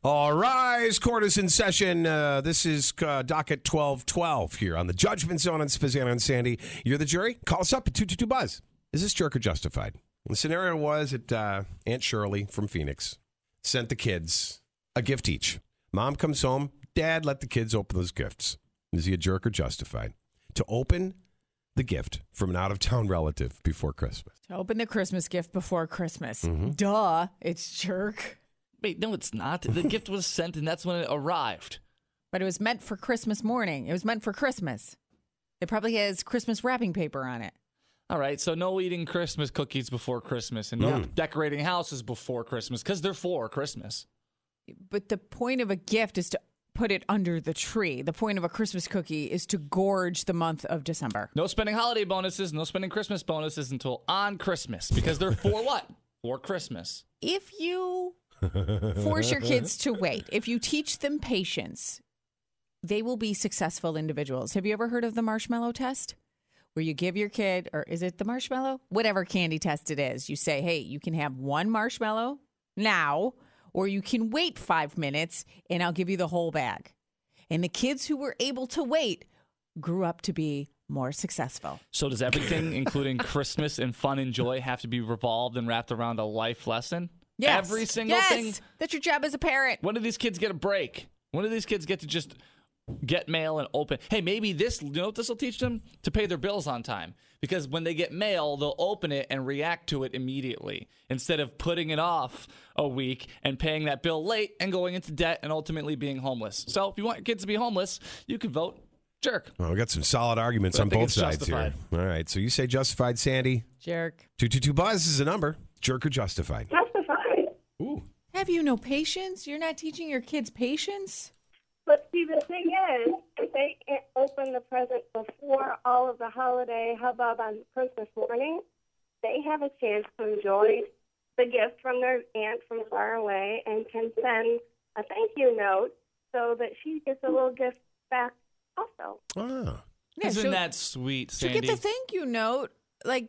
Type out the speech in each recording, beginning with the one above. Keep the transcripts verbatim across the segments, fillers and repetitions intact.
All rise, court is in session. Uh, this is uh, docket twelve twelve here on the Judgment Zone on Spaziano and Sandy. You're the jury. Call us up at two two two buzz. Is this jerk or justified? The scenario was that uh, Aunt Shirley from Phoenix sent the kids a gift each. Mom comes home. Dad let the kids open those gifts. Is he a jerk or justified? To open the gift from an out-of-town relative before Christmas. To open the Christmas gift before Christmas. Mm-hmm. Duh, it's jerk. Wait, no, it's not. The gift was sent, and that's when it arrived. But it was meant for Christmas morning. It was meant for Christmas. It probably has Christmas wrapping paper on it. All right, so no eating Christmas cookies before Christmas and no Mm. decorating houses before Christmas because they're for Christmas. But the point of a gift is to put it under the tree. The point of a Christmas cookie is to gorge the month of December. No spending holiday bonuses, no spending Christmas bonuses until on Christmas because they're for what? For Christmas. If you force your kids to wait, if you teach them patience, they will be successful individuals. Have you ever heard of the marshmallow test? Where you give your kid, or is it the marshmallow? Whatever candy test it is. You say, hey, you can have one marshmallow now, or you can wait five minutes, and I'll give you the whole bag. And the kids who were able to wait grew up to be more successful. So does everything, including Christmas and fun and joy, have to be revolved and wrapped around a life lesson? Yes. Every single yes. thing? That's your job as a parent. When do these kids get a break? When do these kids get to just get mail and open? Hey, maybe this, you know what this will teach them? To pay their bills on time. Because when they get mail, they'll open it and react to it immediately instead of putting it off a week and paying that bill late and going into debt and ultimately being homeless. So if you want your kids to be homeless, you can vote jerk. Well, we got some solid arguments I on think both it's sides justified. here. All right, so you say justified, Sandy. Jerk. two two two buzz is a number. Jerk or justified? Justified. Ooh. Have you no patience? You're not teaching your kids patience? But see, the thing is, if they can't open the present before all of the holiday hubbub on Christmas morning, they have a chance to enjoy the gift from their aunt from far away and can send a thank you note so that she gets a little gift back also. Ah. Yeah, Isn't she'll- that sweet, She'll Sandy? get the thank you note, like,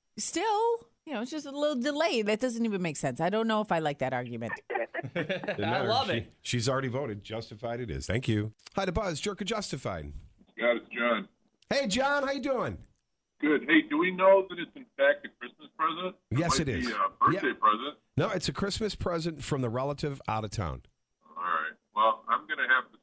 still, you know, it's just a little delay. That doesn't even make sense. I don't know if I like that argument. I love it. She, she's already voted. Justified it is. Thank you. Hi to Buzz. Jerk or justified? Got it, John. Hey, John. How you doing? Good. Hey, do we know that it's in fact a Christmas present? Yes, might it is. Be a birthday Yeah. present. No, it's a Christmas present from the relative out of town. All right. Well, I'm going to have to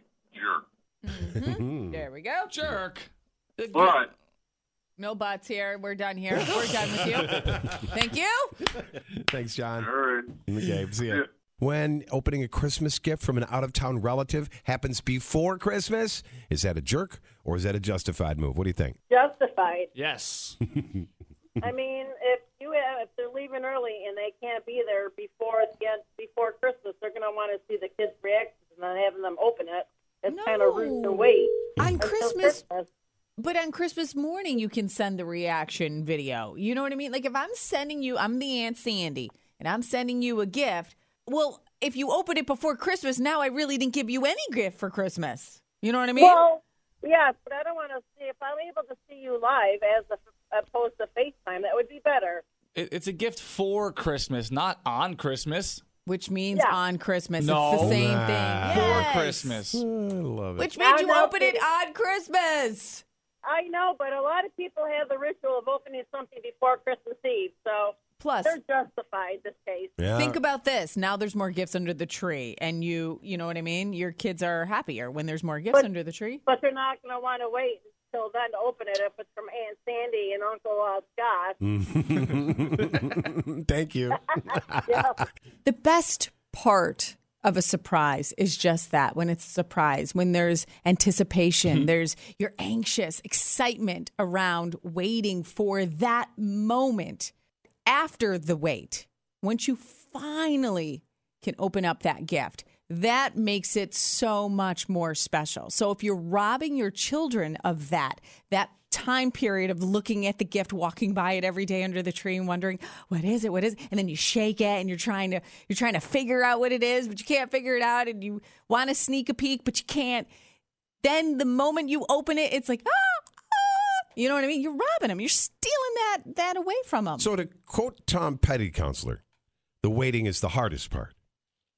say jerk. Mm-hmm. There we go. Jerk. But No buts here. We're done here. We're done with you. Thank you. Thanks, John. all right. In the game. See ya. Yeah. When opening a Christmas gift from an out-of-town relative happens before Christmas, is that a jerk or is that a justified move? What do you think? Justified. Yes. I mean, if you have, if they're leaving early and they can't be there before the end, before Christmas, they're going to want to see the kids' reactions and not having them open it. It's No. kind of rude to wait On until Christmas, Christmas. but on Christmas morning, you can send the reaction video. You know what I mean? Like if I'm sending you, I'm the Aunt Sandy, and I'm sending you a gift. Well, if you open it before Christmas, now I really didn't give you any gift for Christmas. You know what I mean? Well, yes, but I don't want to see if I'm able to see you live as a, opposed to FaceTime. That would be better. It, it's a gift for Christmas, not on Christmas. Which means Yeah. on Christmas. No. It's the same Nah. thing. For Yes. Christmas. I love it. Which means I you know. open it on Christmas. I know, but a lot of people have the ritual of opening something before Christmas Eve, so Plus, they're justified in this case. Yeah. think about this. Now there's more gifts under the tree, and you, you know what I mean? Your kids are happier when there's more gifts But- under the tree. But they're not going to want to wait until then to open it if it's from Aunt Sandy and Uncle uh, Scott. Thank you. Yeah. The best part of a surprise is just that, when it's a surprise, when there's anticipation, there's you're anxious, excitement around waiting for that moment after the wait. Once you finally can open up that gift, that makes it so much more special. So if you're robbing your children of that, that time period of looking at the gift, walking by it every day under the tree and wondering, what is it? What is it? And then you shake it and you're trying to you're trying to figure out what it is, but you can't figure it out, and you want to sneak a peek, but you can't. Then the moment you open it, it's like, ah, ah, you know what I mean? You're robbing them. You're stealing that that away from them. So to quote Tom Petty, counselor, the waiting is the hardest part. Yeah.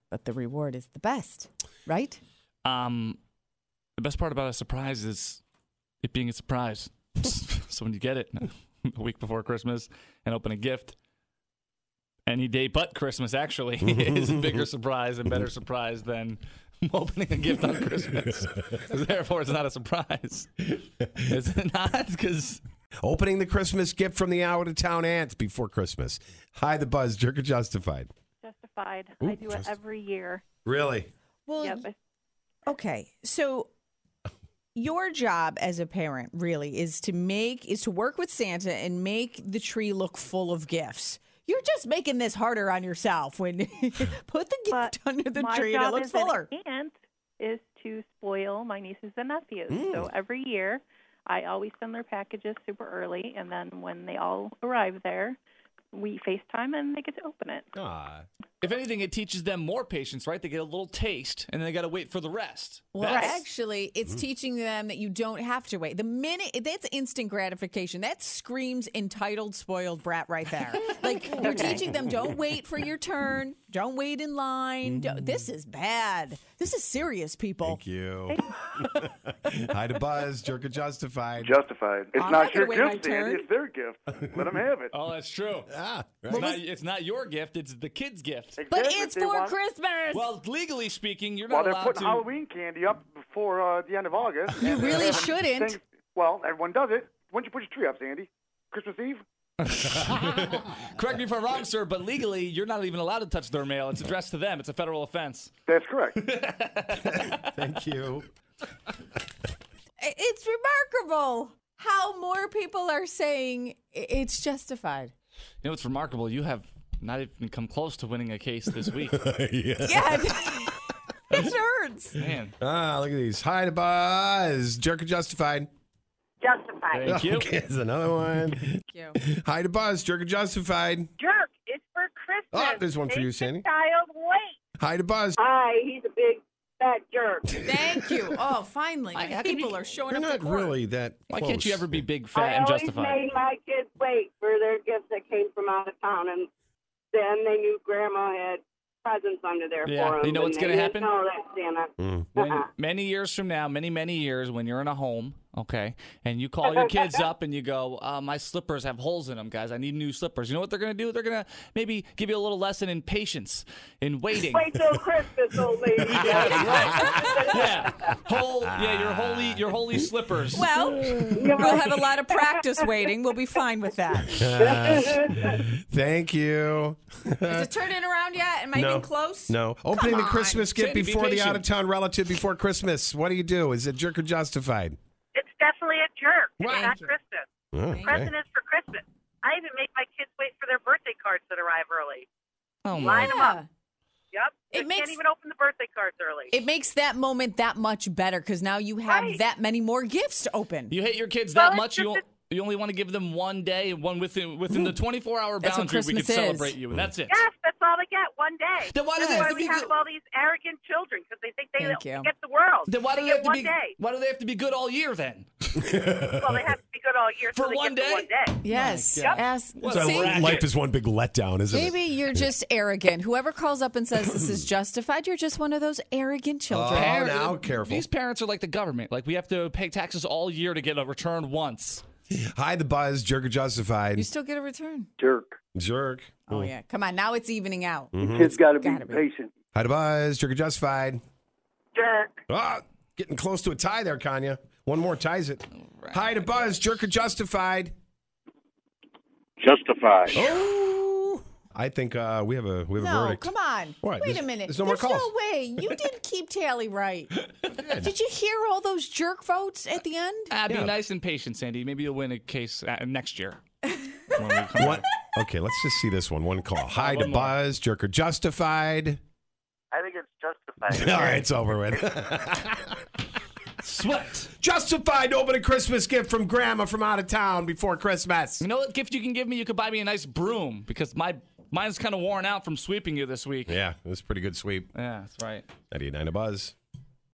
But the reward is the best, right? Um, the best part about a surprise is it being a surprise. So when you get it a week before Christmas and open a gift, any day but Christmas actually is a bigger surprise and better surprise than opening a gift on Christmas. Therefore, it's not a surprise. Is it not? Because Opening the Christmas gift from the out-of-town aunt before Christmas. Hi, the Buzz. Jerk or Justified? Justified. Ooh, I do it just- every year. Really? Well, Yep. I- okay. So your job as a parent really is to make is to work with Santa and make the tree look full of gifts. You're just making this harder on yourself when you put the gift But under the my tree and it job looks as an fuller. aunt is to spoil my nieces and nephews. Mm. So every year, I always send their packages super early, and then when they all arrive there, we FaceTime and they get to open it. Ah. if anything, it teaches them more patience, right? They get a little taste, and then they got to wait for the rest. Well, That's- actually, it's teaching them that you don't have to wait. The minute that's instant gratification. That screams entitled, spoiled brat right there. Like you're teaching them, don't wait for your turn, don't wait in line. Don't- this is bad. This is serious, people. Thank you. Hi to Buzz. Jerk or Justified? Justified. It's I'm not not gonna your wait my gift, Sandy. turn. It's their gift. Let them have it. Oh, that's true. Ah, It's right. not, it's not your gift; it's the kid's gift. But Exactly. it's If they for want- Christmas. Well, legally speaking, you're Well, not they're allowed putting to. Halloween candy up before uh, the end of August. You and really having shouldn't. things- well, everyone does it. When did you put your tree up, Sandy? Christmas Eve? Correct me if I'm wrong, sir, but legally, you're not even allowed to touch their mail. It's addressed to them. It's a federal offense. That's correct. Thank you. It's remarkable how more people are saying i- it's justified. You know what's remarkable? You have not even come close to winning a case this week. yeah. Yeah, it hurts. Man, Ah, look at these. Hi to Buzz. Jerk or Justified? Justified. thank you. Okay, there's another one. Thank you. Hi to Buzz. Jerk or Justified? Jerk. It's for Christmas. Oh, there's one for Make you, the Sandy. child wait. Hi to Buzz. Hi, he's a big fat jerk. Thank you. Oh, finally, Why, how come people you- are showing You're up. not to court. really that Why close. can't you ever be big, I fat, and always justified? made my kids wait for their gifts that came from out of town, and then they knew Grandma had presents under there Yeah, for them. you know what's and gonna they happen? didn't know that, Santa. Mm. When, many years from now, many, many years, when you're in a home, okay, and you call your kids up and you go, uh, my slippers have holes in them, guys. I need new slippers. You know what they're going to do? They're going to maybe give you a little lesson in patience, in waiting. Wait till Christmas, old lady. Yeah, whole, yeah, your holy, your holy slippers. Well, we'll have a lot of practice waiting. We'll be fine with that. Thank you. Is it turning around yet? Am I No. even close? No. Opening the on. Christmas gift Sandy, be before the patient. out-of-town relative before Christmas. What do you do? Is it jerk or justified? It's definitely a jerk. It's Thank not you. Christmas. Oh, okay. Present is for Christmas. I even make my kids wait for their birthday cards that arrive early. Oh my. Line 'em up. Yeah. Yep. It They makes- can't even open the birthday cards early. It makes that moment that much better because now you have Right. that many more gifts to open. You hate your kids Well, that it's much? just You a- you only want to give them one day, one within within the twenty-four hour That's what boundary. We could Christmas is. celebrate you, and that's it. Yes, that's all they get, one day. Then why do they That's have why to we be have good? all these arrogant children, because they think they Thank you. get the world. Then why do they they have get to one be? day? Why do they have to be good all year then? Well, they have to be good all year For so they one get day? the one day. Yes. My God. Yes. What So a See, racket. life is one big letdown, isn't maybe it? you're just arrogant. Whoever calls up and says this is justified, you're just one of those arrogant children. Oh, Parent- now careful. These parents are like the government. Like we have to pay taxes all year to get a return once. Hi, the Buzz. Jerk or justified? You still get a return. Jerk. Jerk. Oh, yeah. Come on. Now it's evening out. Kids got to be gotta be. patient. Hi, the Buzz. Jerk or justified? Jerk. Ah, getting close to a tie there, Kanya. One more ties it. Hi to Buzz. Jerk or justified? Justified. Oh, I think uh, we have a we have a No, verdict. come on. What? Wait There's- a minute. there's no more calls. no way. You didn't keep tally right. Did you hear all those jerk votes at the end? Ah, be Yeah. nice and patient, Sandy. Maybe you'll win a case uh, next year. When we come What? Okay, let's just see this one. One call. Hi to one more. Buzz. Jerk or justified? I think it's justified. All right, it's over with. Swept. Justified to open a Christmas gift from Grandma from out of town before Christmas. You know what gift you can give me? You could buy me a nice broom because my mine's kind of worn out from sweeping you this week. Yeah, it was a pretty good sweep. Yeah, that's right. ninety-eight point nine to Buzz.